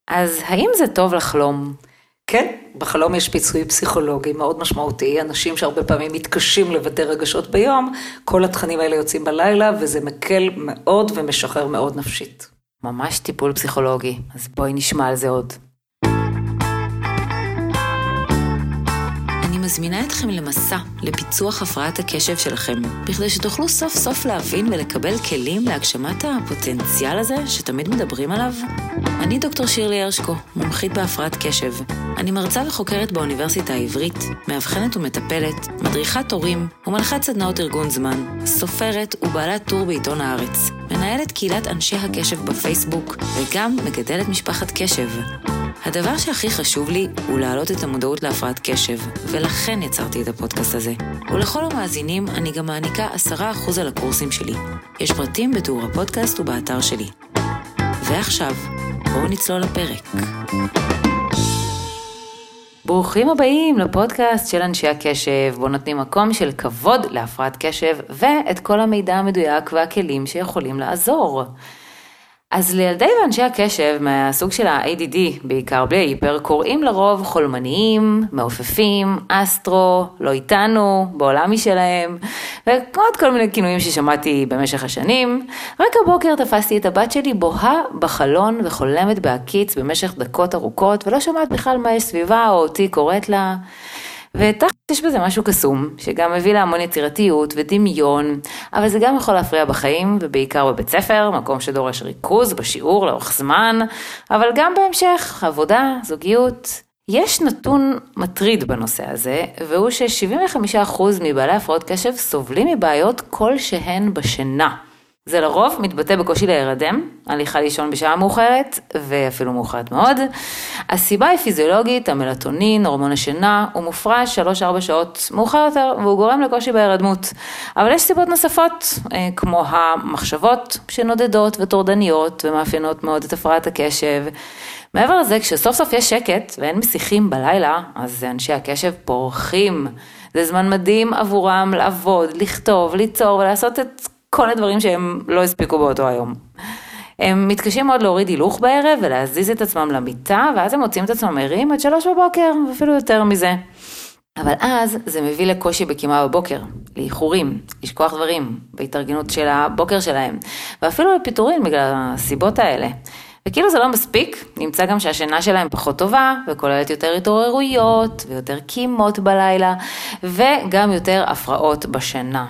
אז האם זה טוב לחלום? כן, בחלום יש פיצוי פסיכולוגי מאוד משמעותי, אנשים שהרבה פעמים מתקשים לבטא רגשות ביום, כל התכנים האלה יוצאים בלילה, וזה מקל מאוד ומשחרר מאוד נפשית. ממש טיפול פסיכולוגי, אז בואי נשמע על זה עוד. אני מזמינה אתכם למסע, לפיצוח הפרעת הקשב שלכם, בכדי שתוכלו סוף סוף להבין ולקבל כלים להגשמת הפוטנציאל הזה שתמיד מדברים עליו. אני דוקטור שירלי הרשקו, מומחית בהפרעת קשב. אני מרצה וחוקרת באוניברסיטה העברית, מאבחנת ומטפלת, מדריכת הורים ומנחת סדנאות ארגון זמן, סופרת ובעלת טור בעיתון הארץ, מנהלת קהילת אנשי הקשב בפייסבוק וגם מגדלת משפחת קשב. הדבר שהכי חשוב לי הוא להעלות את המודעות להפרעת קשב, ולכן יצרתי את הפודקאסט הזה. ולכל המאזינים אני גם מעניקה 10% על הקורסים שלי. יש פרטים בתיאור הפודקאסט ובאתר שלי. ועכשיו, בואו נצלול לפרק. ברוכים הבאים לפודקאסט של אנשי הקשב, בו נותנים מקום של כבוד להפרעת קשב, ואת כל המידע המדויק והכלים שיכולים לעזור. אז לילדי ואנשי הקשב מהסוג של ה-ADD, בעיקר בלי היפר, קוראים לרוב חולמניים, מעופפים, אסטרו, לא איתנו, בעולם משלהם, ועוד כל מיני כינויים ששמעתי במשך השנים. רק הבוקר תפסתי את הבת שלי בוהה בחלון וחולמת בהקיץ במשך דקות ארוכות, ולא שמעת בכלל מה יש סביבה או אותי קוראת לה. ותחת יש בזה משהו קסום, שגם מביא לה המון יצירתיות ודמיון, אבל זה גם יכול להפריע בחיים, ובעיקר בבית ספר, מקום שדורש ריכוז בשיעור לאורך זמן, אבל גם בהמשך, עבודה, זוגיות. יש נתון מטריד בנושא הזה, והוא ש75% מבעלי הפרעות קשב סובלים מבעיות כלשהן בשינה. זה לרוב מתבטא בקושי להירדם, הליכה לישון בשעה מאוחרת, ואפילו מאוחרת מאוד. הסיבה היא פיזיולוגית, המלטונין, הורמון השינה, הוא מופרש 3-4 שעות מאוחר יותר, והוא גורם לקושי בהירדמות. אבל יש סיבות נוספות, כמו המחשבות שנודדות וטורדניות, ומאפיינות מאוד את הפרעת הקשב. מעבר לזה, כשסוף סוף יש שקט, ואין משיחים בלילה, אז אנשי הקשב פורחים. זה זמן מדהים עבורם לעבוד, לכתוב, ליצור ולעשות את כל הדברים שהם לא הספיקו באותו היום. הם מתקשים מאוד להוריד הילוך בערב ולהזיז את עצמם למיטה, ואז הם מוצאים את עצמם ערים עד 3 בבוקר, ואפילו יותר מזה. אבל אז זה מביא לקושי בקימה בבוקר, לאיחורים, לשכוח דברים, בהתארגנות של הבוקר שלהם, ואפילו לפיטורין בגלל הסיבות האלה. וכאילו זה לא מספיק, נמצא גם שהשינה שלהם פחות טובה, וכוללת יותר התעוררויות, ויותר קימות בלילה, וגם יותר הפרעות בשינה.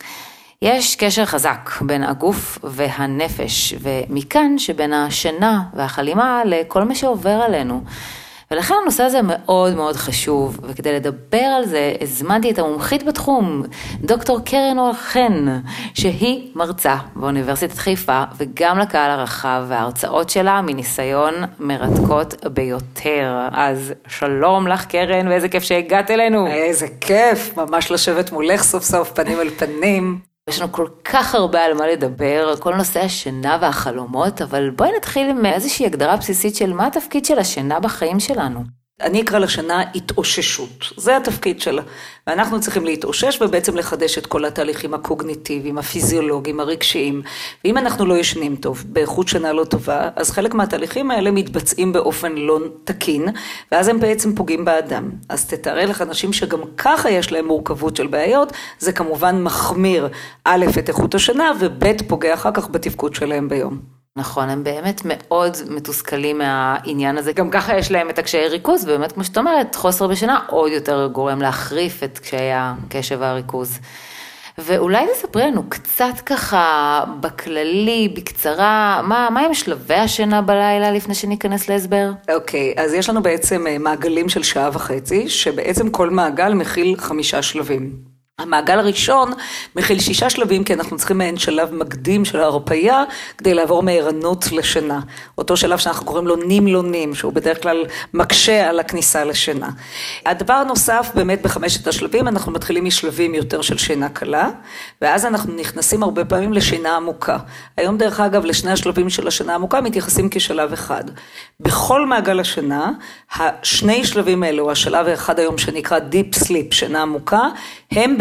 יש קשר חזק בין הגוף והנפש, ומכאן שבין השינה והחלימה לכל מה שעובר עלינו. ולכן הנושא הזה מאוד מאוד חשוב, וכדי לדבר על זה הזמנתי את המומחית בתחום, דוקטור קרן אור חן, שהיא מרצה באוניברסיטת חיפה, וגם לקהל הרחב, וההרצאות שלה מניסיון מרתקות ביותר. אז שלום לך קרן, ואיזה כיף שהגעת אלינו. איזה כיף, ממש לשבת מולך סוף סוף פנים אל פנים. יש לנו כל כך הרבה על מה לדבר, כל נושא השינה והחלומות, אבל בואי נתחיל עם איזושהי הגדרה בסיסית של מה התפקיד של השינה בחיים שלנו. אני אקרא לשינה התאוששות, זה התפקיד שלה, ואנחנו צריכים להתאושש ובעצם לחדש את כל התהליכים הקוגניטיביים, הפיזיולוגיים, הרגשיים, ואם אנחנו לא ישנים טוב, באיכות שינה לא טובה, אז חלק מהתהליכים האלה מתבצעים באופן לא תקין, ואז הם בעצם פוגעים באדם. אז תתארי לך אנשים שגם ככה יש להם מורכבות של בעיות, זה כמובן מחמיר א' את איכות השינה, וב' פוגע אחר כך בתפקוד שלהם ביום. נכון, הם באמת מאוד מתוסכלים מהעניין הזה, גם ככה יש להם את הקשיי ריכוז, ובאמת כמו שאת אומרת, חוסר בשינה עוד יותר גורם להחריף את קשיי הקשב והריכוז. ואולי תספרי לנו קצת ככה בכללי, בקצרה, מה הם שלבי השינה בלילה לפני שניכנס להסבר? אוקיי, אז יש לנו בעצם מעגלים של 1.5 שעות, שבעצם כל מעגל מכיל 5 שלבים. המעגל הראשון מכיל 6 שלבים, כי אנחנו צריכים מעין שלב מקדים של ההרפאיה, כדי לעבור מערנות לשינה. אותו שלב שאנחנו קוראים לו נים, שהוא בדרך כלל מקשה על הכניסה לשינה. הדבר הנוסף, באמת ב5 השלבים, אנחנו מתחילים משלבים יותר של שינה קלה, ואז אנחנו נכנסים הרבה פעמים לשינה עמוקה. היום דרך אגב, לשני השלבים של השינה עמוקה, מתייחסים כשלב אחד. בכל מעגל השינה, השני שלבים האלו, השלב האחד היום שנקרא Deep Sleep, שינה עמוקה, הם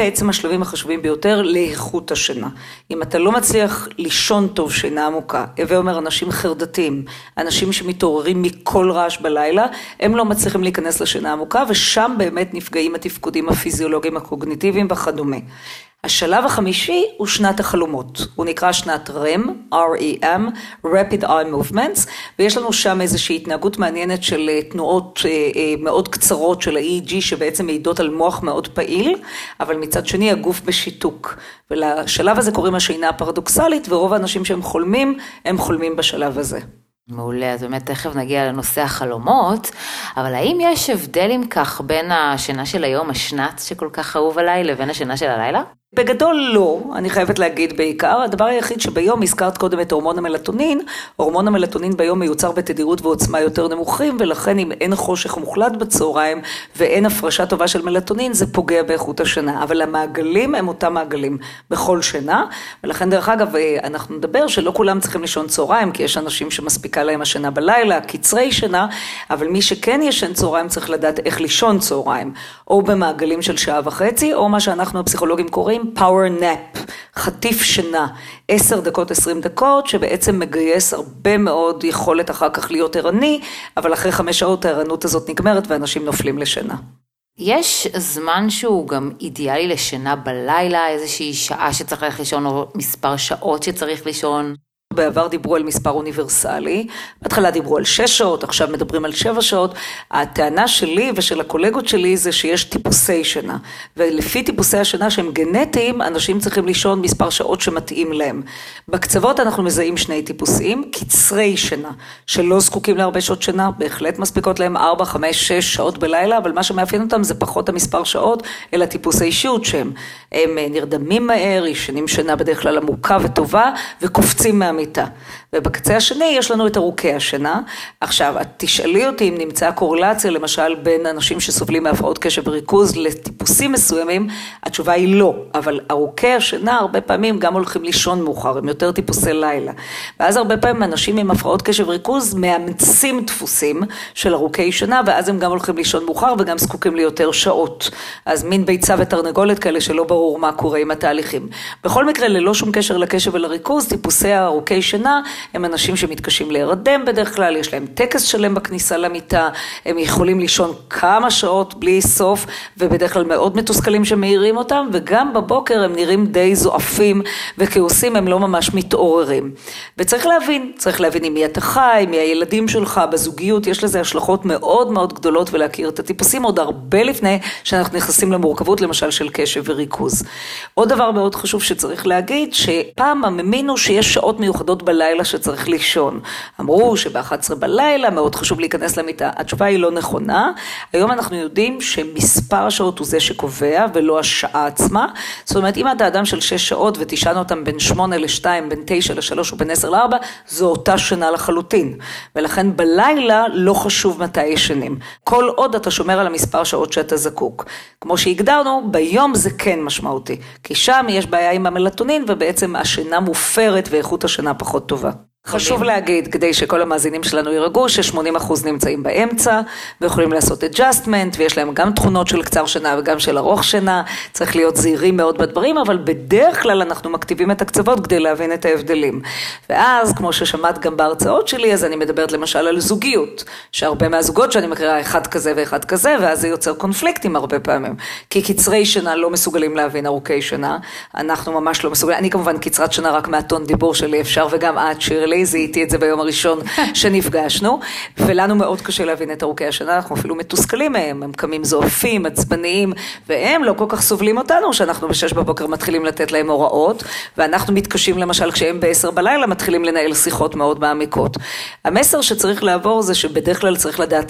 בעצם השלבים החשובים ביותר לאיכות השינה. אם אתה לא מצליח לישון טוב שינה עמוקה, הווה אומר אנשים חרדתיים, אנשים שמתעוררים מכל רעש בלילה, הם לא מצליחים להיכנס לשינה עמוקה, ושם באמת נפגעים התפקודים הפיזיולוגיים הקוגניטיביים וכדומה. השלב החמישי הוא שנת החלומות, הוא נקרא שנת REM, R-E-M, Rapid Eye Movements, ויש לנו שם איזושהי התנהגות מעניינת של תנועות מאוד קצרות של ה-EEG, שבעצם מעידות על מוח מאוד פעיל, אבל מצד שני הגוף בשיתוק, ולשלב הזה קוראים השינה הפרדוקסלית, ורוב האנשים שהם חולמים, הם חולמים בשלב הזה. מעולה, אז באמת תכף נגיע לנושא החלומות, אבל האם יש הבדל אם כך בין השינה של היום, השנץ שכל כך אהוב עליי, לבין השינה של הלילה? בגדול לא, אני חייבת להגיד בעיקר, הדבר היחיד שביום הזכרת קודם את הורמון המלטונין, הורמון המלטונין ביום מיוצר בתדירות ועוצמה יותר נמוכים, ולכן אם אין חושך מוחלט בצהריים ואין הפרשה טובה של מלטונין, זה פוגע באיכות השינה, אבל המעגלים הם אותם מעגלים בכל שינה, ולכן דרך אגב אנחנו נדבר שלא כולם צריכים לישון צהריים, כי יש אנשים שמספיקה להם השינה בלילה, קצרי שינה, אבל מי שכן ישן צהריים צריך לדעת איך לישון צהריים, או במעגלים של שעה וחצי, או מה שאנחנו הפסיכולוגים קוראים power nap, חטיף שינה, 10 דקות, 20 דקות, שבעצם מגייס הרבה מאוד יכולת אחר כך להיות ערני, אבל אחרי 5 שעות הערנות הזאת נגמרת ואנשים נופלים לשינה. יש זמן שהוא גם אידיאלי לשינה בלילה, איזושהי שעה שצריך ללכת לישון, או מספר שעות שצריך לישון? בעבר דיברו על מספר אוניברסלי, בהתחלה דיברו על 6 שעות, עכשיו מדברים על 7 שעות. הטענה שלי ושל הקולגות שלי זה שיש טיפוסי שינה, ולפי טיפוסי השינה שהם גנטיים, אנשים צריכים לישון מספר שעות שמתאים להם. בקצוות אנחנו מזהים 2 טיפוסים, קצרי שינה, שלא זקוקים להרבה שעות שינה, בהחלט מספיקות להם 4, 5, 6 שעות בלילה, אבל מה שמאפיין אותם זה פחות המספר שעות, אלא טיפוסי אישיות שהם. הם נרדמים מהר, ישנים שינה בדרך כלל עמוקה וטובה, וקופצים מהמיטה. ובקצה השני יש לנו את ארוכי השינה. עכשיו, את תשאלי אותי אם נמצאה קורלציה, למשל, בין אנשים שסובלים מהפרעות קשב וריכוז לטיפוסים מסוימים, התשובה היא לא. אבל ארוכי השינה הרבה פעמים גם הולכים לישון מאוחר, הם יותר טיפוסי לילה. ואז הרבה פעמים אנשים עם הפרעות קשב וריכוז מאמצים דפוסים של ארוכי שינה, ואז הם גם הולכים לישון מאוחר וגם זקוקים ליותר שעות. אז מין ביצה ותרנגולת כאלה שלא ברור מה קורה עם התהליכים. בכל מקרה, ללא שום קשר לקשב ולריכוז, טיפוסי הארוכי שינה הם אנשים שמתקשים להירדם בדרך כלל, יש להם טקס שלם בכניסה למיטה, הם יכולים לישון כמה שעות בלי סוף, ובדרך כלל מאוד מתוסכלים שמאירים אותם, וגם בבוקר הם נראים די זועפים וכעוסים, הם לא ממש מתעוררים. וצריך להבין עם מי אתה חי, מי הילדים שלך, בזוגיות, יש לזה השלכות מאוד מאוד גדולות, ולהכיר את הטיפוסים עוד הרבה לפני שאנחנו נכנסים למורכבות, למשל של קשב וריכוז. עוד דבר מאוד חשוב שצריך להגיד, שפעם הממינו שיש שעות מיוחדות בלילה שצריך לישון. אמרו שב-11 בלילה מאוד חשוב להיכנס למיטה. התשובה היא לא נכונה. היום אנחנו יודעים שמספר השעות הוא זה שקובע ולא השעה עצמה. זאת אומרת, אם אתה אדם של 6 שעות ותישן אותם בין 8 ל-2, בין 9 ל-3 ובין 10 ל-4, זו אותה שינה לחלוטין. ולכן בלילה לא חשוב מתי ישנים. כל עוד אתה שומר על המספר שעות שאתה זקוק. כמו שהגדרנו, ביום זה כן משמעותי. כי שם יש בעיה עם המלטונין ובעצם השינה מופרת ואיכות השינה פחות טובה. חשוב להגיד, כדי שכל המאזינים שלנו ירגעו, ש80% נמצאים באמצע, ויכולים לעשות adjustment, ויש להם גם תכונות של קצר שינה וגם של ארוך שינה, צריך להיות זהירים מאוד בדברים, אבל בדרך כלל אנחנו מכתיבים את הקצוות כדי להבין את ההבדלים. ואז, כמו ששמעת גם בהרצאות שלי, אז אני מדברת למשל על זוגיות, שהרבה מהזוגות שאני מכירה אחד כזה ואחד כזה, ואז זה יוצר קונפליקטים הרבה פעמים, כי קצרי שינה לא מסוגלים להבין ארוכי שינה, אנחנו ממש לא מסוגלים, אני כמובן קצרת שינה רק מהטון דיבור שלי אפשר, וגם את שירלי, זיהיתי את זה ביום הראשון שנפגשנו, ולנו מאוד קשה להבין את ארוכי השינה, אנחנו אפילו מתוסכלים מהם, הם קמים זועפים, עצבניים, והם לא כל כך סובלים אותנו, שאנחנו ב6 בבוקר מתחילים לתת להם הוראות, ואנחנו מתקשים למשל כשהם ב10 בלילה מתחילים לנהל שיחות מאוד מעמיקות. המסר שצריך לעבור זה שבדרך כלל צריך לדעת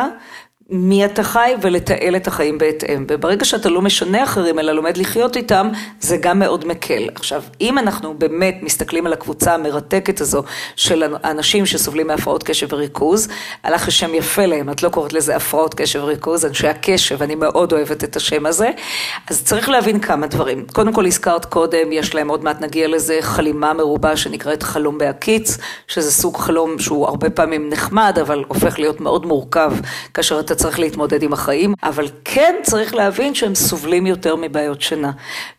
מי אתה חי ולתעל את החיים בהתאם. וברגע שאתה לא משנה אחרים, אלא לומד לחיות איתם, זה גם מאוד מקל. עכשיו, אם אנחנו באמת מסתכלים על הקבוצה המרתקת הזו של האנשים שסובלים מהפרעות קשב וריכוז, הלך השם יפה להם, את לא קוראת לזה הפרעות קשב וריכוז, אנשי הקשב, אני מאוד אוהבת את השם הזה, אז צריך להבין כמה דברים. קודם כל, הזכרת קודם, יש להם עוד מעט נגיע לזה חלימה מרובה שנקראת חלום בהקיץ, שזה סוג חלום שהוא הרבה פעמים נחמד, אבל הופך להיות מאוד מורכב כאשר אתה וצריך להתמודד עם החיים, אבל כן צריך להבין שהם סובלים יותר מבעיות שינה.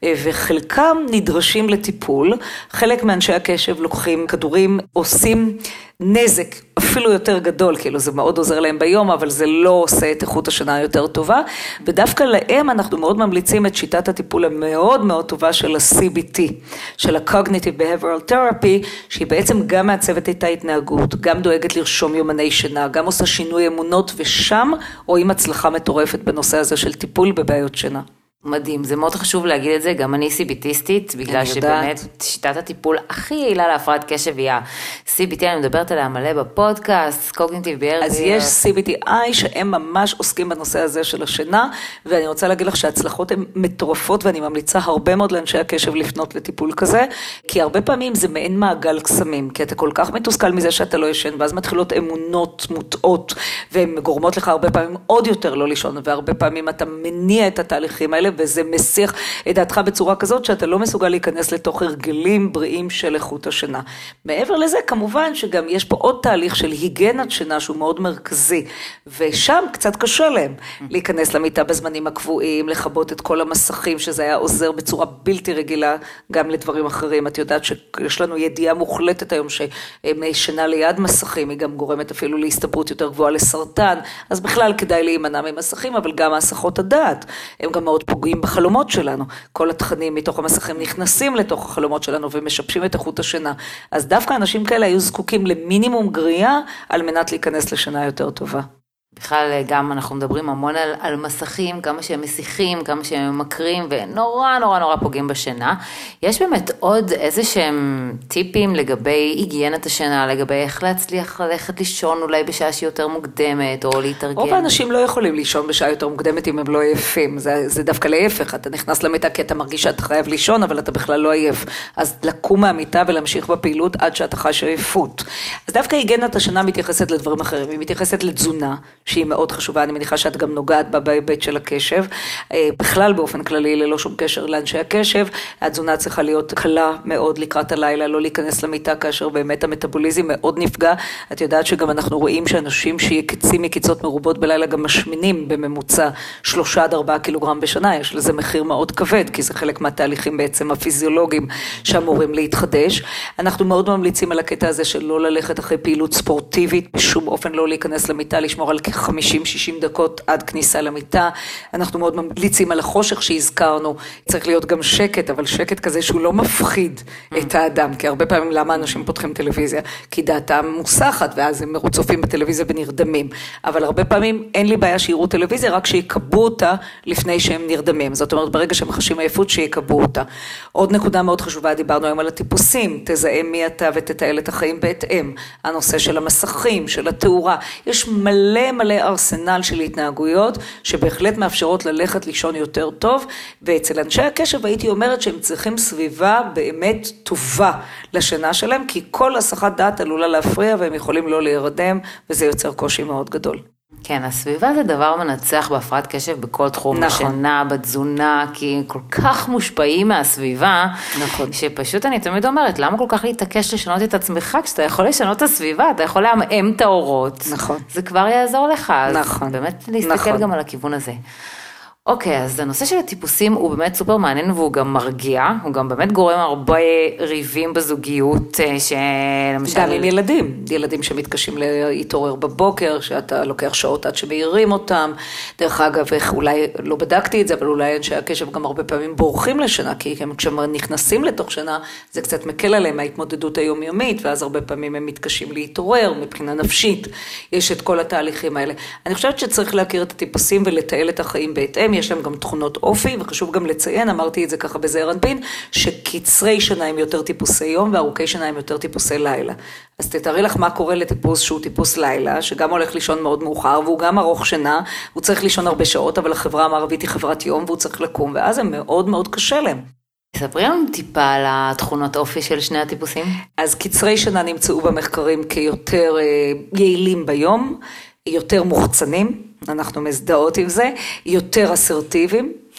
וחלקם נדרשים לטיפול, חלק מאנשי הקשב לוקחים כדורים, עושים נזק אפילו יותר גדול, כאילו זה מאוד עוזר להם ביום, אבל זה לא עושה את איכות השינה יותר טובה, ודווקא להם אנחנו מאוד ממליצים את שיטת הטיפול המאוד מאוד טובה של ה-CBT, של ה-Cognitive Behavioral Therapy, שהיא בעצם גם מעצבת את ההתנהגות, גם דואגת לרשום יומני שינה, גם עושה שינוי אמונות, ושם רואים הצלחה מטורפת בנושא הזה של טיפול בבעיות שינה. מדהים, זה מאוד חשוב להגיד את זה, גם אני CBTיסטית, בגלל שבאמת שיטת הטיפול הכי יעילה להפרעת קשב היא ה-CBT, אני מדברת עליה מלא בפודקאסט, Cognitive Behavioral. אז יש CBTI שהם ממש עוסקים בנושא הזה של השינה, ואני רוצה להגיד לך שההצלחות הן מטורפות, ואני ממליצה הרבה מאוד לאנשי הקשב לפנות לטיפול כזה, כי הרבה פעמים זה מעין מעגל קסמים, כי אתה כל כך מתוסכל מזה שאתה לא ישן, ואז מתחילות אמונות מוטעות, והן גורמות לך הרבה פעמים עוד יותר לא לישון, והרבה פעמים אתה מניע את התהליכים האלה, וזה מסיח את דעתך בצורה כזאת שאתה לא מסוגל להיכנס לתוך הרגלים בריאים של איכות השינה. מעבר לזה, כמובן שגם יש פה עוד תהליך של היגיינת שינה שהוא מאוד מרכזי, ושם קצת קשה להם להיכנס למיטה בזמנים הקבועים, לכבות את כל המסכים, שזה היה עוזר בצורה בלתי רגילה גם לדברים אחרים. את יודעת שיש לנו ידיעה מוחלטת היום ששינה ליד מסכים, היא גם גורמת אפילו להסתברות יותר גבוהה לסרטן, אז בכלל כדאי להימנע ממסכים, אבל גם הסחות הדעת, הם גם מאוד פוגעים בחלומות שלנו. כל התכנים מתוך המסכים נכנסים לתוך החלומות שלנו ומשבשים את איכות השינה. אז דווקא אנשים כאלה היו זקוקים למינימום גריעה על מנת להיכנס לשינה יותר טובה. בכלל גם אנחנו מדברים המון על מסכים, כמה שהם מסיחים, כמה שהם ממכרים, ונורא נורא נורא פוגעים בשינה. יש באמת עוד איזה שהם טיפים לגבי היגיינת השינה, לגבי איך להצליח ללכת לישון אולי בשעה שהיא יותר מוקדמת, או להתארגן? רוב האנשים לא יכולים לישון בשעה יותר מוקדמת אם הם לא עייפים, זה דווקא להפך, אתה נכנס למיטה כי אתה מרגיש שאתה חייב לישון, אבל אתה בכלל לא עייף. אז לקום מהמיטה ולהמשיך בפעילות עד שאתה חש עייפות. אז דווקא היגיינת השינה מתייחסת לדברים אחרים, היא מתייחסת לתזונה, שהיא מאוד חשובה, אני מניחה שאת גם נוגעת בה בהיבט של הקשב, בכלל באופן כללי ללא שום קשר לאנשי הקשב, התזונה צריכה להיות קלה מאוד לקראת הלילה, לא להיכנס למיטה כאשר באמת המטאבוליזם מאוד נפגע, את יודעת שגם אנחנו רואים שאנשים שיקצים מקיצות מרובות בלילה גם משמינים בממוצע 3-4 קילוגרם בשנה, יש לזה מחיר מאוד כבד, כי זה חלק מהתהליכים בעצם הפיזיולוגיים שאמורים להתחדש, אנחנו מאוד ממליצים על הקטע הזה של לא ללכת אחרי פעילות ספורטיבית, בשום אופן לא להיכנס למיטה, לשמור על 50-60 דקות עד כניסה למיטה. אנחנו מאוד ממליצים על החושך שהזכרנו. צריך להיות גם שקט, אבל שקט כזה שהוא לא מפחיד את האדם, כי הרבה פעמים למה אנשים פותחים טלוויזיה? כי דעתם מוסחת, ואז הם צופים בטלוויזיה ונרדמים. אבל הרבה פעמים אין לי בעיה שיראו טלוויזיה, רק שיקבו אותה לפני שהם נרדמים. זאת אומרת, ברגע שהם חשים עייפות, שיקבו אותה. עוד נקודה מאוד חשובה, דיברנו היום על הטיפוסים, תזהה מי אתה ותתעל את החיים בהתאם. הנושא של המסכים, של התאורה. יש מלא ארסנל של התנהגויות שבהחלט מאפשרות ללכת לישון יותר טוב, ואצל אנשי הקשב הייתי אומרת שהם צריכים סביבה באמת טובה לשינה שלהם, כי כל הסחת דעת עלולה להפריע והם יכולים לא להירדם, וזה יוצר קושי מאוד גדול. כן, הסביבה זה דבר מנצח בהפרעת קשב בכל תחום, בשינה, בתזונה, כי כל כך מושפעים מהסביבה, שפשוט אני תמיד אומרת, למה כל כך להתעקש לשנות את עצמך, כשאתה יכול לשנות את הסביבה, אתה יכול להמאם את האורות, זה כבר יעזור לך, אז באמת להסתכל גם על הכיוון הזה. אוקיי, אז הנושא של הטיפוסים הוא באמת סופר מעניין והוא גם מרגיע, הוא גם באמת גורם הרבה ריבים בזוגיות, שלמשל... גם עם ילדים שמתקשים להתעורר בבוקר, שאתה לוקח שעות עד שמעירים אותם, דרך אגב, אולי לא בדקתי את זה, אבל אולי אנשי הקשב גם הרבה פעמים בורחים לשינה, כי כשהם נכנסים לתוך שינה, זה קצת מקל עליהם ההתמודדות היומיומית, ואז הרבה פעמים הם מתקשים להתעורר מבחינה נפשית, יש את כל התהליכים האלה. אני חושבת שצריך להכיר את הטיפוסים ולתעל את החיים בהתאם, יש להם גם תכונות אופי, וחשוב גם לציין, אמרתי את זה ככה בזעיר אנפין, שקצרי שינה הם יותר טיפוסי יום, וארוכי שינה הם יותר טיפוסי לילה. אז תתארי לך מה קורה לטיפוס שהוא טיפוס לילה, שגם הולך לישון מאוד מאוחר, והוא גם ארוך שינה, הוא צריך לישון הרבה שעות, אבל החברה המערבית היא חברת יום, והוא צריך לקום, ואז הם מאוד מאוד קשה להם. תספרי לנו טיפה על התכונות אופי של שני הטיפוסים. אז קצרי שינה נמצאו במחקרים כיותר יעילים ביום, יותר מוחצנים, אנחנו מזדהות עם זה, יותר אסרטיביים,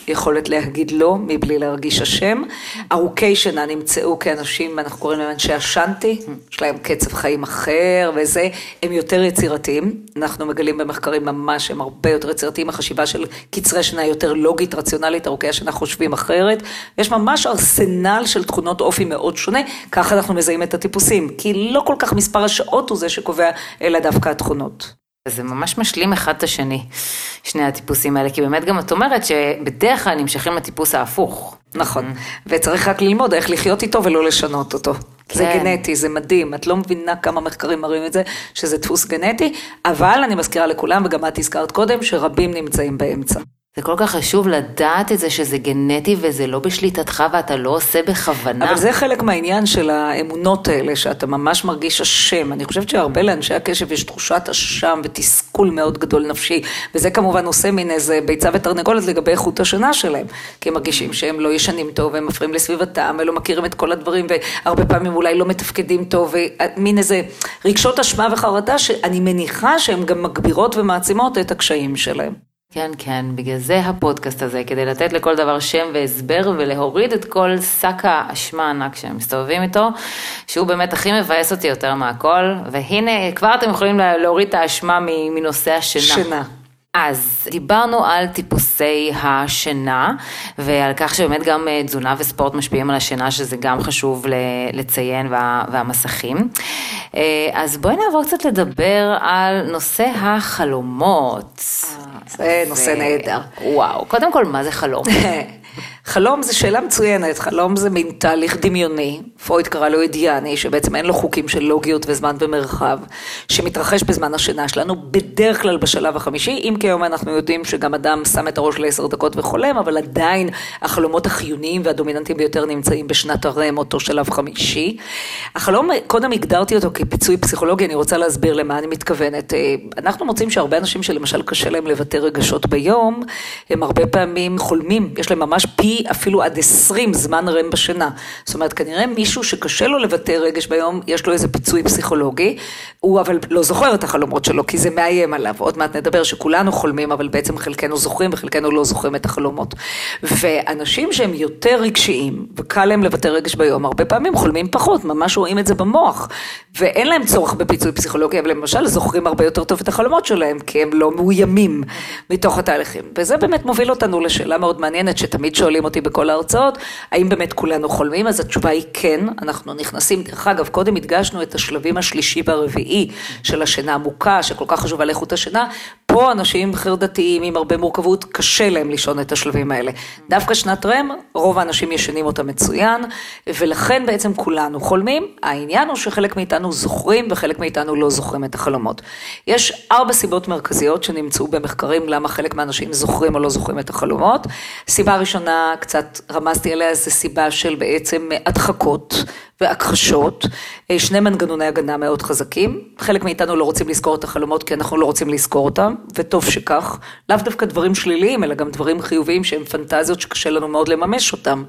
יכולת להגיד לא מבלי להרגיש אשם. ארוכי שינה נמצאו כאנשים, אנחנו קוראים להם אנשי השנטי, יש להם קצב חיים אחר וזה, הם יותר יצירתיים. אנחנו מגלים במחקרים ממש, הם הרבה יותר יצירתיים, החשיבה של קצרי שינה יותר לוגית, רציונלית, ארוכי השינה חושבים אחרת. יש ממש ארסנל של תכונות אופי מאוד שונה, ככה אנחנו מזהים את הטיפוסים, כי לא כל כך מספר השעות הוא זה שקובע, אלא דווקא התכונות. זה ממש משלים אחד את השני, שני הטיפוסים האלה, כי באמת גם את אומרת שבדרך כלל נמשכים לטיפוס ההפוך. נכון, וצריך רק ללמוד איך לחיות איתו ולא לשנות אותו. זה גנטי, זה מדהים, את לא מבינה כמה מחקרים מראים את זה, שזה דפוס גנטי, אבל אני מזכירה לכולם, וגם את הזכרת קודם, שרבים נמצאים באמצע. זה כל כך חשוב לדעת את זה שזה גנטי וזה לא בשליטתך ואתה לא עושה בכוונה. אבל זה חלק מהעניין של האמונות האלה, שאתה ממש מרגיש אשם. אני חושבת שהרבה לאנשי הקשב יש תחושת אשם ותסכול מאוד גדול נפשי, וזה כמובן עושה מין איזה ביצה ותרנגולת לגבי איכות השינה שלהם, כי הם מרגישים שהם לא ישנים טוב, והם מפריעים לסביבתם, ולא מכירים את כל הדברים, והרבה פעמים אולי לא מתפקדים טוב, ומין איזה רגשות אשמה וחרטה, שאני מניחה שהן גם מגבירות ומעצימות את הקשיים שלהם. כן, כן, בגלל זה הפודקאסט הזה, כדי לתת לכל דבר שם והסבר ולהוריד את כל שק האשמה הענק שהם מסתובבים איתו, שהוא באמת הכי מבאס אותי יותר מהכל, והנה כבר אתם יכולים להוריד את האשמה מנושא השינה. שינה. אז דיברנו על טיפוסי השינה, ועל כך שבאמת גם תזונה וספורט משפיעים על השינה, שזה גם חשוב לציין, והמסכים. אז בואי נעבור קצת לדבר על נושא החלומות. זה נושא נהדר. וואו, קודם כל, מה זה חלום? חלום זה שאלה מצוינת, חלום זה מין תהליך דמיוני, פרויד קרא לו אידיאני, שבעצם אין לו חוקים של לוגיות וזמן ומרחב, שמתרחש בזמן השינה שלנו, בדרך כלל בשלב החמישי, אם כיום אנחנו יודעים שגם אדם שם את הראש ל10 דקות וחולם, אבל עדיין החלומות החיוניים והדומיננטיים ביותר נמצאים בשנת הרם, אותו שלב חמישי. החלום, קודם הגדרתי אותו כפיצוי פסיכולוגי, אני רוצה להסביר למה אני מתכוונת. אנחנו מוצאים שהרבה אנשים שלמשל קשה להם לבטא רגשות ביום, הם הרבה פעמים חולמים, יש להם ממש פי אפילו עד 20 זמן רם בשינה. זאת אומרת, כנראה מישהו שקשה לו לבטא רגש ביום, יש לו איזה פיצוי פסיכולוגי, הוא אבל לא זוכר את החלומות שלו, כי זה מאיים עליו. עוד מעט נדבר שכולנו חולמים, אבל בעצם חלקנו זוכרים וחלקנו לא זוכרים את החלומות. ואנשים שהם יותר רגשיים, וקל להם לבטא רגש ביום, הרבה פעמים חולמים פחות, ממש רואים את זה במוח, ואין להם צורך בפיצוי פסיכולוגי, אבל למשל זוכרים הרבה יותר טוב את החלומות שלהם, כי הם לא מאוימים מתוך התהליכים. וזה באמת מוביל אותנו לשאלה מאוד מעניינת, שתמיד שואלים אותי בכל ההרצאות, האם באמת כולנו חולמים? אז התשובה היא כן, אנחנו נכנסים, דרך אגב, קודם הדגשנו את השלבים השלישי והרביעי של השינה עמוקה, שכל כך חשובה לאיכות השינה, פה אנשים חרדתיים עם הרבה מורכבות, קשה להם לישון את השלבים האלה. דווקא שנת רם, רוב האנשים ישנים אותה מצוין, ולכן בעצם כולנו חולמים. העניין הוא שחלק מאיתנו זוכרים, וחלק מאיתנו לא זוכרים את החלומות. יש 4 סיבות מרכזיות שנמצאו במחקרים, למה חלק מהאנשים זוכרים או לא זוכרים את החלומות. סיבה ראשונה, קצת רמזתי עליה, זה סיבה של בעצם הדחקות והכחשות, 2 מנגנוני הגנה מאוד חזקים. חלק מאיתנו לא רוצים לזכור את החלומות, כי אנחנו לא רוצים לזכור אותם, וטוב שכך. לאו דווקא דברים שליליים, אלא גם דברים חיוביים שהם פנטזיות שקשה לנו מאוד לממש אותם.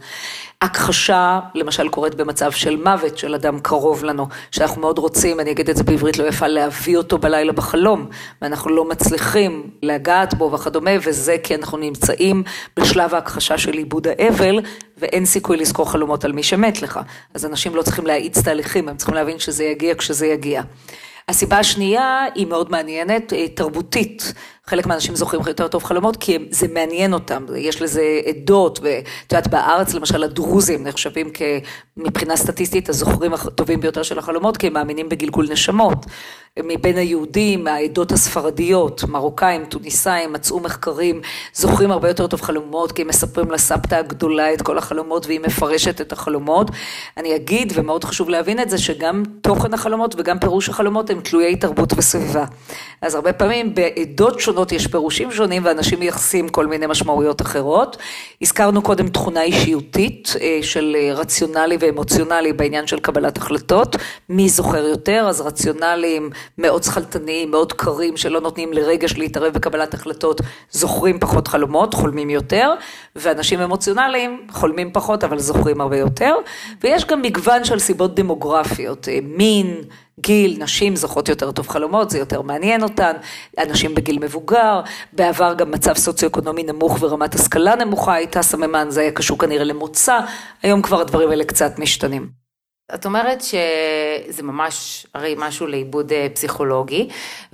הכחשה, למשל, קורית במצב של מוות של אדם קרוב לנו, שאנחנו מאוד רוצים, אני אגיד את זה בעברית לא יפה, להביא אותו בלילה בחלום, ואנחנו לא מצליחים לגעת בו וכדומה, וזה כי אנחנו נמצאים בשלב ההכחשה של עיבוד האבל, ואין סיכוי לזכור חלומות על מי שמת לך. אז אנשים לא צריכים להאיץ תהליכים, הם צריכים להבין שזה יגיע כשזה יגיע. הסיבה השנייה היא מאוד מעניינת, תרבותית. חלק מהאנשים זוכרים יותר טוב חלומות, כי זה מעניין אותם, יש לזה עדות, ואת יודעת, בארץ למשל הדרוזים נחשבים מבחינה סטטיסטית הזוכרים הטובים ביותר של החלומות, כי הם מאמינים בגלגול נשמות. מבין היהודים, העדות הספרדיות, מרוקאים, טוניסאים, מצאו מחקרים, זוכרים הרבה יותר טוב חלומות, כי הם מספרים לסבתא הגדולה את כל החלומות, והיא מפרשת את החלומות. אני אגיד, ומאוד חשוב להבין את זה, שגם תוכן החלומות וגם פירוש החלומות הם תלויי תרבות וסביבה. אז הרבה פעמים בעדות שונות יש פירושים שונים, ואנשים מייחסים כל מיני משמעויות אחרות. הזכרנו קודם תכונה אישיותית של רציונלי ואמוציונלי בעניין של קבלת החלטות. מי זוכר יותר? אז רציונליים מאוד שכלתניים, מאוד קרים, שלא נותנים לרגש להתערב בקבלת החלטות, זוכרים פחות חלומות, חולמים יותר, ואנשים אמוציונליים חולמים פחות, אבל זוכרים הרבה יותר. ויש גם מגוון של סיבות דמוגרפיות, מין, גיל, נשים זוכות יותר טוב חלומות, זה יותר מעניין אותן, אנשים בגיל מבוגר, בעבר גם מצב סוציו-אקונומי נמוך ורמת השכלה נמוכה, הייתה סממן, זה היה קשור כנראה למוצא, היום כבר הדברים האלה קצת משתנים. את אומרת שזה ממש, הרי משהו לאיבוד פסיכולוגי,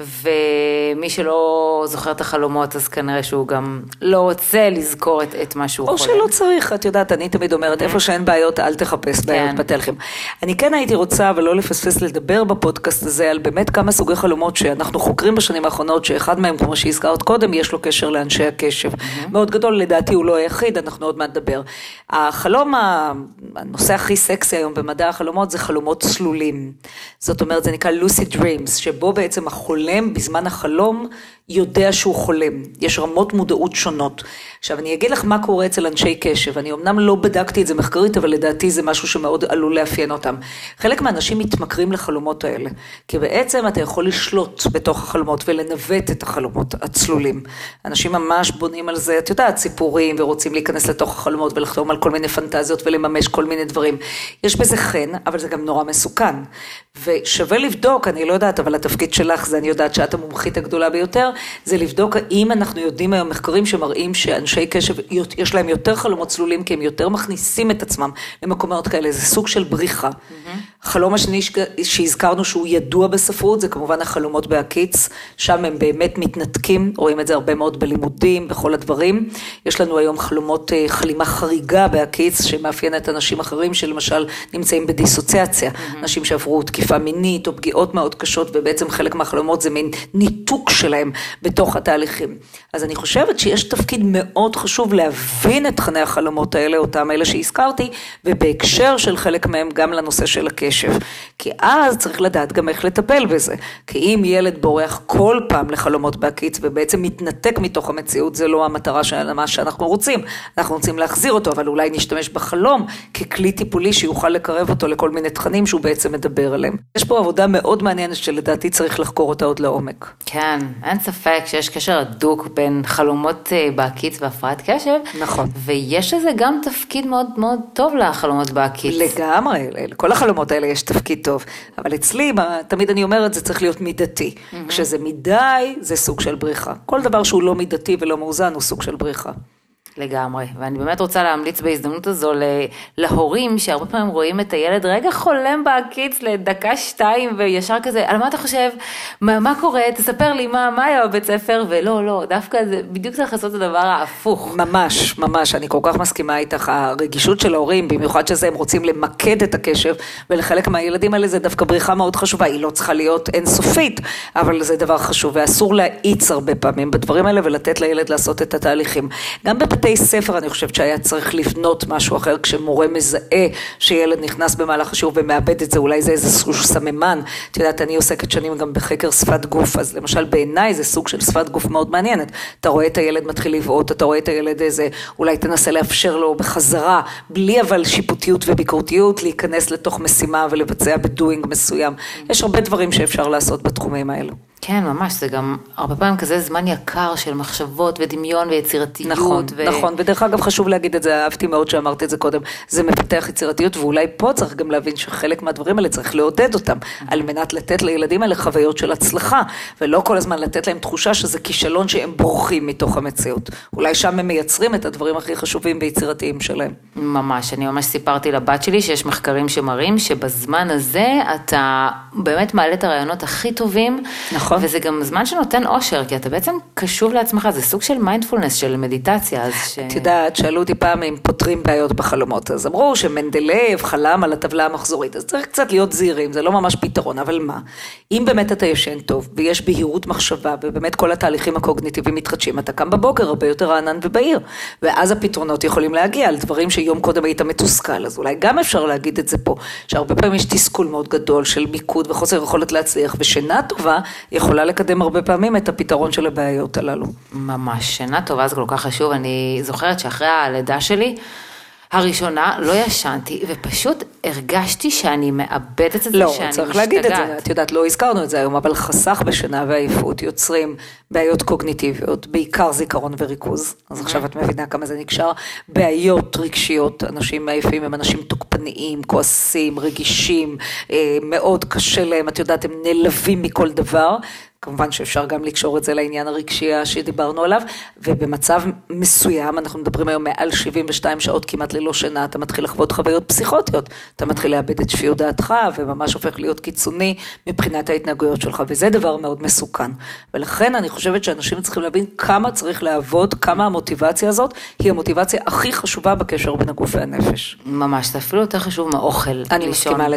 ומי שלא זוכר את החלומות, אז כנראה שהוא גם לא רוצה לזכור את מה שהוא חולם. או שלא צריך, את יודעת, אני תמיד אומרת, איפה שאין בעיות, אל תחפש בעיות בתלכם. אני כן הייתי רוצה, ולא לפספס לדבר בפודקאסט הזה, על באמת כמה סוגי חלומות שאנחנו חוקרים בשנים האחרונות, שאחד מהם, כמו שהזכרת קודם, יש לו קשר לאנשי הקשב. מאוד גדול, לדעתי הוא לא היחיד, אנחנו עוד מעט נדבר. החלום, הנושא הכי סקסי היום במדע החלומות, זה חלומות צלולים. זאת אומרת, זה נקרא lucid dreams, שבו בעצם החולם בזמן החלום יודע שהוא חולם. יש רמות מודעות שונות. עכשיו, אני אגיד לך מה קורה אצל אנשי קשב. אני אמנם לא בדקתי את זה מחקרית, אבל לדעתי זה משהו שמאוד עלול לאפיין אותם. חלק מהאנשים מתמכרים לחלומות האלה, כי בעצם אתה יכול לשלוט בתוך החלומות ולנווט את החלומות הצלולים. אנשים ממש בונים על זה, את יודעת, סיפורים, ורוצים להיכנס לתוך החלומות ולחתום על כל מיני פנטזיות ולממש כל מיני דברים. יש בזה חן, אבל זה גם נורא מסוכן. ושווה לבדוק, אני לא יודעת, אבל התפקיד שלך זה, אני יודעת שאת המומחית הגדולה ביותר, זה לבדוק האם אנחנו יודעים היום מחקרים שמראים שאנשי קשב יש להם יותר חלומות צלולים, כי הם יותר מכניסים את עצמם למקומות כאלה, זה סוג של בריחה. החלום השני שהזכרנו שהוא ידוע בספרות, זה כמובן החלומות בהקיץ, שם הם באמת מתנתקים, רואים את זה הרבה מאוד בלימודים, בכל הדברים. יש לנו היום חלימה חריגה בהקיץ, שמאפיינת אנשים אחרים שלמשל נמצאים בדיסוציאציה, אנשים שעברו תקיפה מינית או פגיעות מאוד קשות, ובעצם חלק מהחלומות זה מין ניתוק שלהם בתוך התהליכים. אז אני חושבת שיש תפקיד מאוד חשוב להבין את תכני החלומות האלה, אותם אלה שהזכרתי, ובהקשר של חלק מהם גם לנושא של הקשב. כי אז צריך לדעת גם איך לטפל בזה. כי אם ילד בורח כל פעם לחלומות בהקיץ, ובעצם מתנתק מתוך המציאות, זה לא המטרה של מה שאנחנו רוצים. אנחנו רוצים להחזיר אותו, אבל אולי נשתמש בחלום ככלי טיפולי שיוכל לקרב אותו לכל מיני תכנים שהוא בעצם מדבר עליהם. יש פה עבודה מאוד מעניינת שלדעתי צריך לחקור אותה עוד לעומק. כן, אין ספק שיש קשר הדוק בין חלומות בהקיץ והפרעת קשב. נכון. ויש לזה גם תפקיד מאוד מאוד טוב לחלומות בהקיץ. לגמרי, כל החלומות האלה יש תפקיד טוב. אבל אצלי, תמיד אני אומרת, זה צריך להיות מידתי. כשזה מדי, זה סוג של בריחה. כל דבר שהוא לא מידתי ולא מאוזן, הוא סוג של בריחה. לגמרי, ואני באמת רוצה להמליץ בהזדמנות הזו להורים שהרבה פעמים רואים את הילד רגע חולם בהקיץ לדקה 2 וישר כזה, על מה אתה חושב? מה קורה? תספר לי מה היה בבית ספר? ולא, דווקא זה בדיוק צריך לעשות את הדבר ההפוך. ממש, ממש, אני כל כך מסכימה איתך, הרגישות של ההורים, במיוחד שזה הם רוצים למקד את הקשב, ולחלק מהילדים האלה זה דווקא בריחה מאוד חשובה, היא לא צריכה להיות אינסופית, אבל זה דבר חשוב, ואסור להאיץ הרבה פעמים בדברים האלה, ולתת לילד לעשות את התהליכים. גם בבתי ספר אני חושבת שהיה צריך לבנות משהו אחר, כשמורה מזהה שילד נכנס במהלך השיעור ומאבד את זה, אולי זה איזה סוג סממן. את יודעת, אני עוסקת שנים גם בחקר שפת גוף, אז למשל בעיניי זה סוג של שפת גוף מאוד מעניינת. אתה רואה את הילד מתחיל לבעוט, אתה רואה את הילד איזה, אולי תנסה לאפשר לו בחזרה, בלי אבל שיפוטיות וביקורתיות, להיכנס לתוך משימה ולבצע בדואינג מסוים. יש הרבה דברים שאפשר לעשות בתחומים האלו. כן, ממש, זה גם הרבה פעמים כזה זמן יקר של מחשבות ודמיון ויצירתיות. נכון, נכון, ודרך אגב חשוב להגיד את זה, אהבתי מאוד שאמרת את זה קודם, זה מפתח יצירתיות, ואולי פה צריך גם להבין שחלק מהדברים האלה צריך לעודד אותם, על מנת לתת לילדים האלה חוויות של הצלחה, ולא כל הזמן לתת להם תחושה שזה כישלון שהם בורחים מתוך המציאות. אולי שם הם מייצרים את הדברים הכי חשובים ויצירתיים שלהם. ממש, אני ממש סיפרתי לבת שלי שיש מחקרים שמראים שבזמן הזה אתה באמת מעלה את הרעיונות הכי טובים, נכון. וזה גם זמן שנותן אושר, כי אתה בעצם קשוב לעצמך, זה סוג של מיינדפולנס, של מדיטציה. את יודעת, שאלו אותי פעם אם פותרים בעיות בחלומות, אז אמרו שמנדלייב חלם על הטבלה המחזורית, אז צריך קצת להיות זהירים, זה לא ממש פתרון, אבל מה? אם באמת אתה ישן טוב, ויש בהירות מחשבה, ובאמת כל התהליכים הקוגניטיביים מתחדשים, אתה קם בבוקר הרבה יותר רענן ובהיר, ואז הפתרונות יכולים להגיע על דברים שיום קודם היית מתוסכל, אז אולי גם אפשר להגיד את זה פה, שהרבה פעמים יש תסכול מאוד גדול של מיקוד וחוסר יכולת להצליח, ושינה טובה יכולה לקדם הרבה פעמים את הפתרון של הבעיות הללו. ממש, שינה טובה זה כל כך חשוב. אני זוכרת שאחרי הלידה שלי, הראשונה לא ישנתי, ופשוט הרגשתי שאני מאבדת את זה, לא, שאני צריך משתגעת. להגיד את זה, את יודעת, לא הזכרנו את זה היום, אבל חסך בשינה ועייפות יוצרים בעיות קוגניטיביות, בעיקר זיכרון וריכוז, אז עכשיו את מבינה כמה זה נקשר, בעיות רגשיות, אנשים עייפים הם אנשים תוקפניים, כועסים, רגישים, מאוד קשה להם, את יודעת, הם נלווים מכל דבר, כמובן שאפשר גם לקשור את זה לעניין הרגשי שדיברנו עליו, ובמצב מסוים, אנחנו מדברים היום מעל 72 שעות כמעט ללא שינה, אתה מתחיל לחוות חוויות פסיכוטיות, אתה מתחיל לאבד את שפיות דעתך, וממש הופך להיות קיצוני מבחינת ההתנהגויות שלך, וזה דבר מאוד מסוכן. ולכן אני חושבת שאנשים צריכים להבין כמה צריך לעבוד, כמה המוטיבציה הזאת היא המוטיבציה הכי חשובה בקשר בין הגוף והנפש. ממש, זה אפילו יותר חשוב מאוכל. אני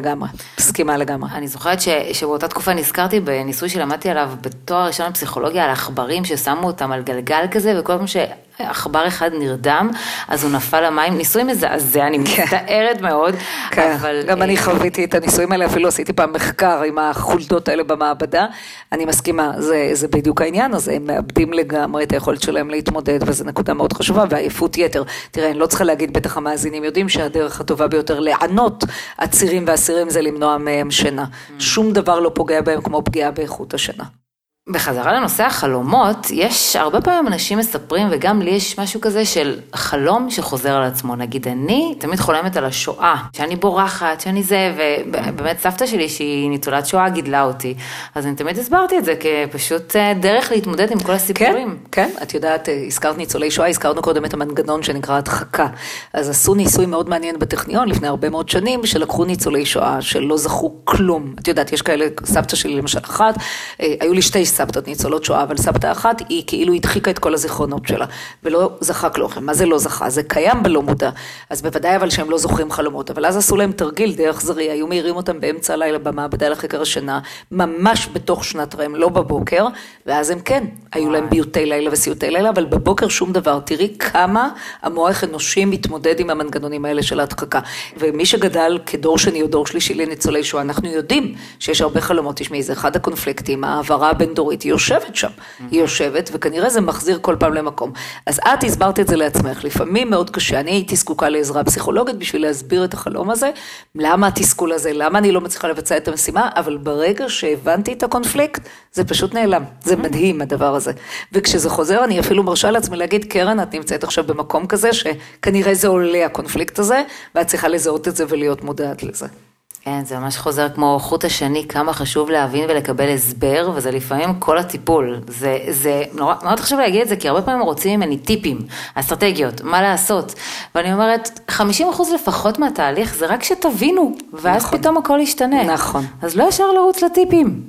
מסכימה לגמרי. אני זוכרת שבאותה תקופה נזכרתי בניסוי שלמדתי עליו בתואר ראשון בפסיכולוגיה על עכברים ששמו אותם על גלגל כזה, וכל פעם שעכבר אחד נרדם, אז הוא נפל למים, ניסוי מזעזע, אני מצטערת מאוד. אבל... גם אני חוויתי את הניסויים האלה, אפילו עשיתי פעם מחקר עם החולדות האלה במעבדה, אני מסכימה, זה בדיוק העניין הזה, הם מאבדים לגמרי את היכולת שלהם להתמודד, וזו נקודה מאוד חשובה, והעייפות יתר. תראה, אני לא צריכה להגיד, בטח המאזינים יודעים שהדרך הטובה ביותר לענות עצירים ואסירים זה למנוע מהם שינה. שום דבר לא פוגע בהם כמו פגיעה באיכות השינה. בחזרה לנושא החלומות, יש הרבה פעמים אנשים מספרים, וגם לי יש משהו כזה של חלום שחוזר על עצמו. נגיד, אני תמיד חולמת על השואה, שאני בורחת, שאני זה, ובאמת סבתא שלי שהיא ניצולת שואה גידלה אותי, אז אני תמיד הסברתי את זה כפשוט דרך להתמודד עם כל הסיפורים. כן, את יודעת, הזכרת ניצולי שואה, הזכרנו קודם את המנגנון שנקרא הדחקה. אז עשו ניסוי מאוד מעניין בטכניון לפני הרבה מאוד שנים, שלקחו ניצולי שואה שלא זכו כלום. את יודעת, יש כאלה, סבתא שלי למשל אחת, היו לי שתי סבתות ניצולות שואה, אבל סבתא אחת היא כאילו הדחיקה את כל הזיכרונות שלה, ולא זכה כלום. מה זה לא זכה? זה קיים בלא מודע. אז בוודאי אבל שהם לא זוכרים חלומות, אבל אז עשו להם תרגיל דרך זרי, היו מהירים אותם באמצע הלילה במעבדה לחקר השינה, ממש בתוך שנת רם, לא בבוקר, ואז הם כן, היו להם ביוטי לילה וסיוטי לילה, אבל בבוקר שום דבר. תראי כמה המוח אנושי מתמודד עם המנגנונים האלה של ההדחקה. ומי שגדל כדור שני או דור שלישי לניצולי שואה, אנחנו יודעים שיש הרבה חלומות. תשמעי, זה אחד הקונפליקטים, העברה הבין-דורית, היא יושבת שם, היא יושבת, וכנראה זה מחזיר כל פעם למקום. אז את הסברת את זה לעצמך, לפעמים מאוד קשה, אני הייתי זקוקה לעזרה פסיכולוגית בשביל להסביר את החלום הזה, למה התסכול הזה, למה אני לא מצליחה לבצע את המשימה, אבל ברגע שהבנתי את הקונפליקט, זה פשוט נעלם, זה מדהים הדבר הזה. וכשזה חוזר, אני אפילו מרשה לעצמי להגיד, קרן, את נמצאת עכשיו במקום כזה, שכנראה זה עולה הקונפליקט הזה, ואת צריכה לזהות את זה ולהיות מודעת לזה. כן, זה ממש חוזר כמו חוט השני, כמה חשוב להבין ולקבל הסבר, וזה לפעמים כל הטיפול. זה מאוד חשוב להגיד את זה, כי הרבה פעמים רוצים ממני טיפים, אסטרטגיות, מה לעשות. ואני אומרת, 50% לפחות מהתהליך זה רק שתבינו, ואז נכון. פתאום הכל ישתנה. נכון. אז לא ישר לרוץ לטיפים.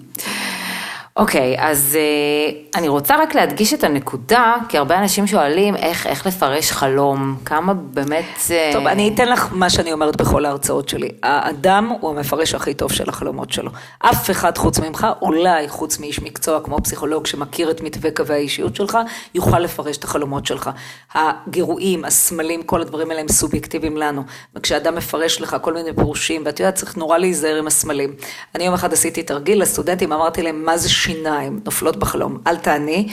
אוקיי, אז אני רוצה רק להדגיש את הנקודה, כי הרבה אנשים שואלים איך לפרש חלום, כמה באמת... טוב, אני אתן לך מה שאני אומרת בכל ההרצאות שלי. האדם הוא המפרש הכי טוב של החלומות שלו. אף אחד חוץ ממך, אולי חוץ מאיש מקצוע כמו פסיכולוג שמכיר את מתווה קווי האישיות שלך, יוכל לפרש את החלומות שלך. הגירויים, הסמלים, כל הדברים האלה הם סובייקטיביים לנו. וכשאדם מפרש לך כל מיני פירושים, ואת יודעת, צריך נורא להיזהר עם הסמלים. אני יום אחד עשיתי תרגיל לסטודנטים, אמרתי להם, מה זה שיניים נופלות בחלום? אל תעני,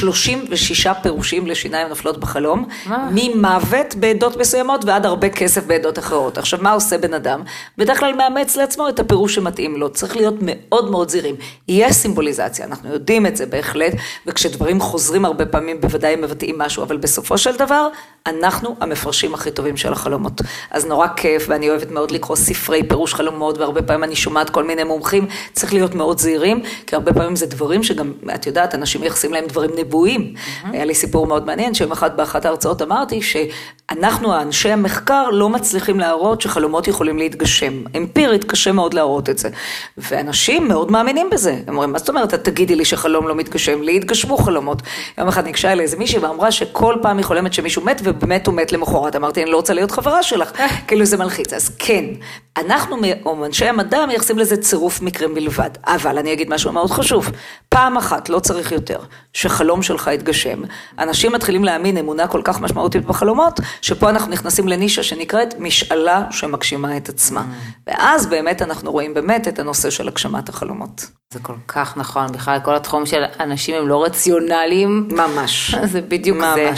36 פירושים לשיניים נופלות בחלום, ממוות בעדות מסוימות ועד הרבה כסף בעדות אחרות. עכשיו, מה עושה בן אדם? בדרך כלל מאמץ לעצמו את הפירוש שמתאים לו. צריך להיות מאוד מאוד זהירים. יש סימבוליזציה, אנחנו יודעים את זה בהחלט, וכשדברים חוזרים הרבה פעמים, בוודאי הם מבטאים משהו, אבל בסופו של דבר, אנחנו המפרשים הכי טובים של החלומות. אז נורא כיף, ואני אוהבת מאוד לקרוא ספרי פירוש חלומות, והרבה פעמים אני שומעת כל מיני מומחים, צריך להיות מאוד זהירים, כי הרבה פעמים זה דברים שגם, את יודעת, אנשים יחסים להם דברים נבואים. היה לי סיפור מאוד מעניין, באחת ההרצאות אמרתי שאנחנו, האנשי המחקר, לא מצליחים להראות שחלומות יכולים להתגשם. אמפירית קשה מאוד להראות את זה. ואנשים מאוד מאמינים בזה. הם אומרים, מה זאת אומרת, את תגידי לי שחלום לא מתגשם, לי התגשמו חלומות. יום אחד ניגשה אלי איזה מישהי ואמרה שכל פעם היא חולמת שמישהו מת, ובאמת הוא מת למחרת. אמרתי, אני לא רוצה להיות חברה שלך, כאילו זה מלחיץ. אז כן, אנחנו, או אנשי המדע, מייחסים לזה צירוף מקרים בלבד. אבל אני אגיד משהו מאוד חשוב. פעם אחת, לא צריך יותר, שחלום שלך יתגשם. אנשים מתחילים להאמין אמונה כל כך משמעותית בחלומות, שפה אנחנו נכנסים לנישה שנקראת משאלה שמגשימה את עצמה. ואז באמת אנחנו רואים באמת את הנושא של הגשמת החלומות. זה כל כך נכון, בכלל כל התחום של אנשים הם לא רציונליים. ממש. זה בדיוק זה. ממש.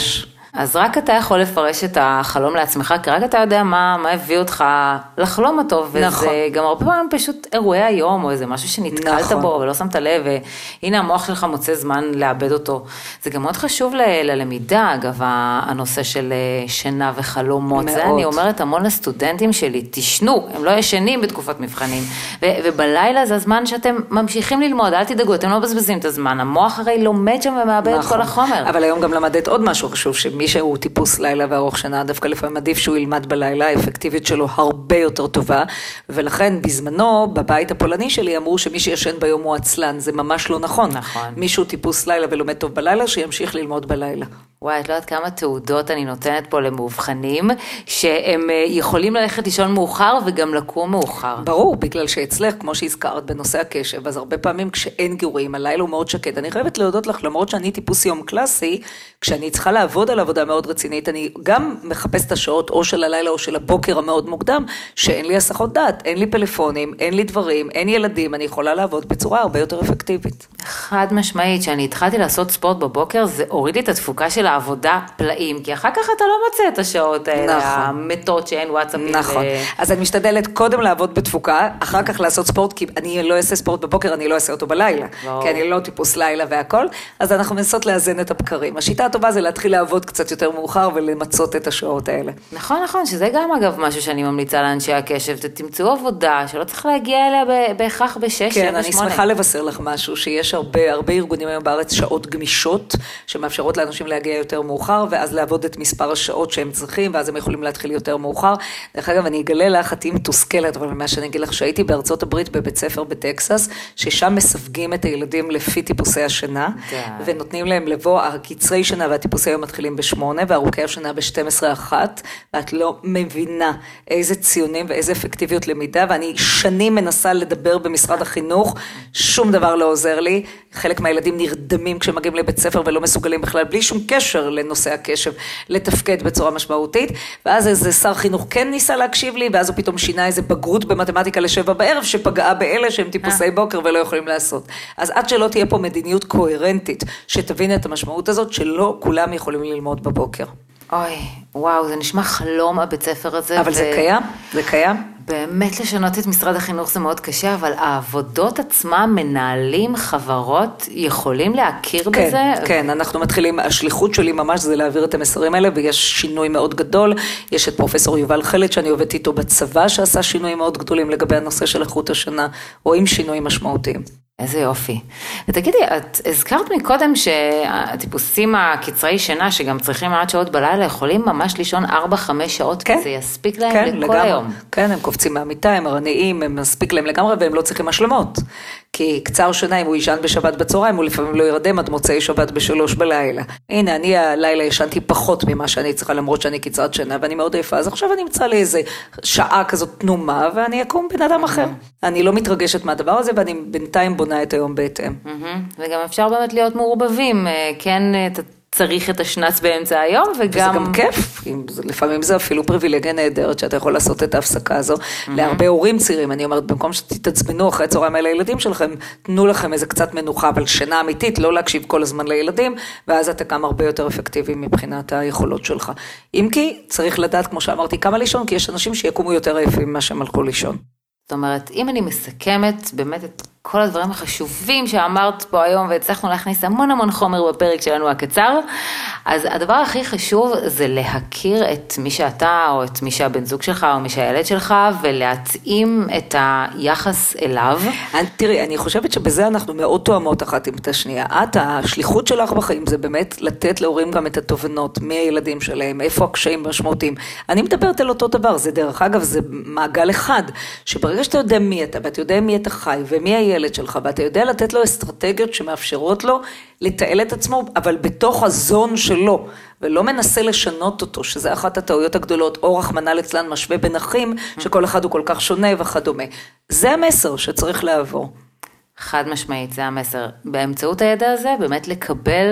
אז רק אתה יכול לפרש את החלום לעצמך, כי רק אתה יודע מה הביא אותך לחלום אותו, נכון. וזה גם הרבה פעמים פשוט אירועי היום, או איזה משהו שנתקלת נכון. בו, ולא שמת לב, והנה המוח שלך מוצא זמן לאבד אותו. זה גם מאוד חשוב ללמידה, אגב, הנושא של שינה וחלומות. מאוד. זה אני אומרת המון לסטודנטים שלי, תשנו, הם לא ישנים בתקופת מבחנים, ובלילה זה הזמן שאתם ממשיכים ללמוד, אל תדאגו, אתם לא מבזבזים את הזמן, המוח הרי לומד שם ומאבד את כל החומר. אבל היום גם למדת עוד משהו חשוב, שמי שהוא טיפוס לילה וארוך שינה, דווקא לפעמים עדיף שהוא ילמד בלילה, האפקטיביות שלו הרבה יותר טובה, ולכן בזמנו, בבית הפולני שלי, אמרו שמי שישן ביום הוא עצלן, זה ממש לא נכון. נכון. מישהו טיפוס לילה ולומד טוב בלילה, שימשיך ללמוד בלילה. וואי, את לא יודעת כמה תעודות אני נותנת פה למאובחנים, שהם יכולים ללכת לישון מאוחר וגם לקום מאוחר. ברור, בגלל שאצלך, כמו שהזכרת בנושא הקשב, אז הרבה פעמים כשאין גירויים, הלילה הוא מאוד שקט. אני חייבת להודות לך, למרות שאני טיפוס יום קלאסי, כשאני צריכה לעבוד על עבודה מאוד רצינית, אני גם מחפש את השעות או של הלילה או של הבוקר המאוד מוקדם, שאין לי הסחות דעת, אין לי פלאפונים, אין לי דברים, אין ילדים, אני יכולה לעבוד בצורה הרבה יותר אפקטיבית. חד משמעית, שאני התחלתי לעשות ספורט בבוקר, זה הוריד לי את התפוקה של העבודה פלאים, כי אחר כך אתה לא מוצא את השעות האלה, נכון. המתות שאין וואטסאפים. נכון, אז אני משתדלת קודם לעבוד בתפוקה, אחר כך לעשות ספורט, כי אני לא אעשה ספורט בבוקר, אני לא אעשה אותו בלילה, כי אני לא טיפוס לילה והכל, אז אנחנו מנסות לאזן את הבקרים. השיטה הטובה זה להתחיל לעבוד קצת יותר מאוחר ולמצות את השעות האלה. נכון, נכון, שזה גם אגב משהו שאני ממליצה לאנשי הקשב, תמצאו עבודה שלא צריך להגיע אליה בהכרח ב-6, 7, 8. כן, אני שמחה לבשר לך משהו, שיש הרבה ארגונים היום בארץ שעות גמישות, שמאפשרות לאנשים להגיע יותר מאוחר, ואז לעבוד את מספר השעות שהם צריכים, ואז הם יכולים להתחיל יותר מאוחר. דרך אגב, אני אגלה לך, את מתוסכלת, אבל מה שאני אגיד לך, שהייתי בארצות הברית בבית ספר בטקסס, ששם מסווגים את הילדים לפי טיפוסי השינה, ונותנים להם לבוא, הקצרי שינה והטיפוסי היום מתחילים ב8, וארוכי השינה ב12-1, ואת לא מבינה איזה ציונים ואיזה אפקטיביות למידה, ואני שנים מנסה לדבר במשרד החינוך, שום דבר לא עוזר לי, חלק מהילדים נרדמים כשמגיעים לבית ספר ולא מסוגלים בכלל, בלי שום קשר לנושא הקשב, לתפקד בצורה משמעותית, ואז איזה שר חינוך כן ניסה להקשיב לי, ואז הוא פתאום שינה איזה בגרות במתמטיקה ל7 בערב, שפגעה באלה שהם טיפוסי בוקר ולא יכולים לעשות. אז עד שלא תהיה פה מדיניות קוהרנטית, שתבין את המשמעות הזאת, שלא כולם יכולים ללמוד בבוקר. אוי, וואו, זה נשמע חלום הבית ספר הזה. אבל זה קיים, זה קיים. באמת לשנות את משרד החינוך זה מאוד קשה, אבל העבודות עצמם, מנהלים, חברות, יכולים להכיר בזה? כן, אנחנו מתחילים, השליחות שלי ממש זה להעביר את המסרים האלה, ויש שינוי מאוד גדול, יש את פרופסור יובל חלד, שאני עובדת איתו בצבא, שעשה שינויים מאוד גדולים לגבי הנושא של איכות השינה, רואים שינויים משמעותיים. איזה יופי. ותגידי, את הזכרת מקודם שהטיפוסים הקצרי שינה, שגם צריכים מעט שעות בלילה, יכולים ממש לישון 4-5 שעות, כן, כי זה יספיק להם לכל היום. כן, הם קופצים מהמיטה, הם ערניים, הם מספיק להם לגמרי, והם לא צריכים השלמות. כי קצר שנה, אם הוא ישן בשבת בצהריים, הוא לפעמים לא ירדם עד מוצאי שבת ב3 בלילה. הנה, אני הלילה ישנתי פחות ממה שאני צריכה, למרות שאני קצרת שנה, ואני מאוד עייפה, אז עכשיו אני אמצא לי איזה שעה כזאת תנומה, ואני אקום בן אדם אחר. אני לא מתרגשת מהדבר הזה, ואני בינתיים בונה את היום בהתאם. וגם אפשר באמת להיות מעורבבים, כן, צריך את השנץ באמצע היום, וגם... וזה גם כיף, לפעמים זה אפילו פריבילגיה נהדרת, שאתה יכול לעשות את ההפסקה הזו, להרבה הורים צעירים, אני אומרת, במקום שתתעצבנו אחרי צהריים על הילדים שלכם, תנו לכם איזה קצת מנוחה, אבל שינה אמיתית, לא להקשיב כל הזמן לילדים, ואז אתה גם הרבה יותר אפקטיבי מבחינת היכולות שלך. אם כי, צריך לדעת, כמו שאמרתי, כמה לישון, כי יש אנשים שיקומו יותר עייפים ממה שהם הלכו לישון. זאת אומרת, אם אני מסכמת באמת את כל הדברים החשובים שאמרת פה היום, והצלחנו להכניס המון חומר בפרק שלנו הקצר, אז הדבר הכי חשוב זה להכיר את מי שאתה, או את מי שהבן זוג שלך, או מי שהילד שלך, ולהתאים את היחס אליו. תראי, אני חושבת שבזה אנחנו מאוד תואמות אחת עם את השנייה. השליחות שלך בחיים זה באמת לתת להורים גם את התובנות, מי הילדים שלהם, איפה הקשיים משמעותיים. אני מדברת על אותו דבר, זה דרך אגב, זה מעגל אחד, שברגע שאתה יודע מי אתה, ואתה יודע מי אתה חי, ומי הילד שלך, ואתה יודע לתת לו אסטרטגיות שמאפשרות לו לתעל את עצמו, אבל בתוך הזון שלו, ולא מנסה לשנות אותו, שזה אחת הטעויות הגדולות, או רחמנא ליצלן משווה בין אחים, שכל אחד הוא כל כך שונה וכדומה. זה המסר שצריך לעבור. חד משמעית, זה המסר. באמצעות הידע הזה, באמת לקבל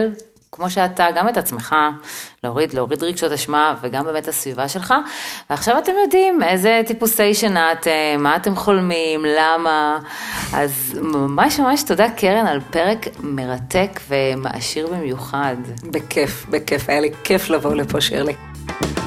כמו שאתה, גם את עצמך, להוריד רגשות אשמה, וגם באמת הסביבה שלך, ועכשיו אתם יודעים איזה טיפוסי שנעתם, מה אתם חולמים, למה, אז ממש ממש תודה קרן על פרק מרתק ומעשיר במיוחד. בכיף, היה לי כיף לבוא לפה שירלי.